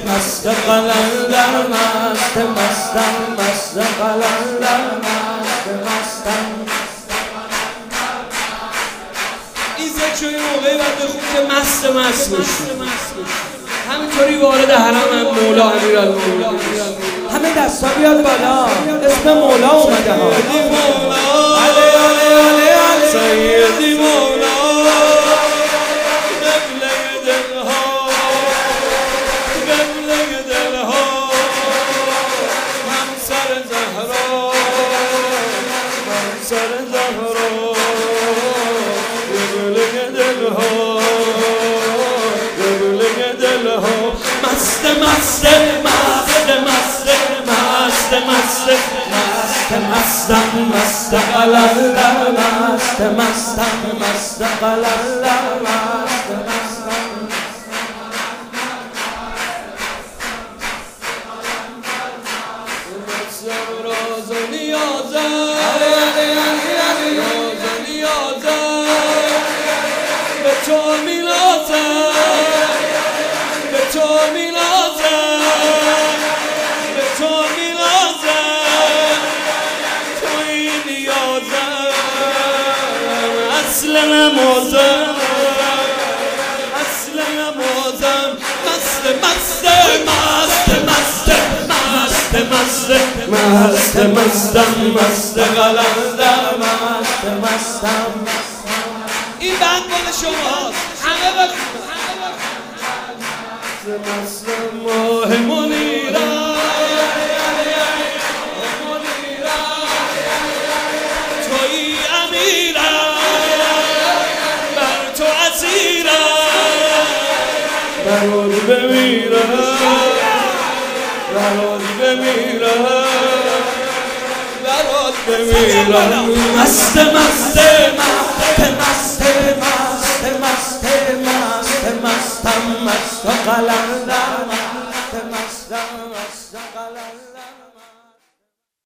مست قلندر مست مستم مست قلندر مست مستم این ذکر این موقعی باید بخون که مست بشی همینطوری وارد حرم مولا امیرالمومنین همه دستا بیاد بالا اسم مولا اومده ها علی علی علی علی سیدی مولا قبله دلها قبله دلها همسر زهرا همسر زهرا قبله دلها قبله دلها مست مست مست مست مست مست مست مستم مست قلندر مست مستم مست قلندر مست مستم راز و نیازم راز و نیازم به تو میلازم به تو میلازم به تو میلازم توی نیازم اصل نمازم اصل نمازم مست مست مست مست مست مست مست مستم مست قلندر مست مستم این بند مال شماست همه بخون مست ماه منیرم تویی امیرم بر تو اسیرم برات بمیرم برات بمیرم برات بمیرم مست مست مست مست مست مست مست مستم مست قلندر مست مستم مست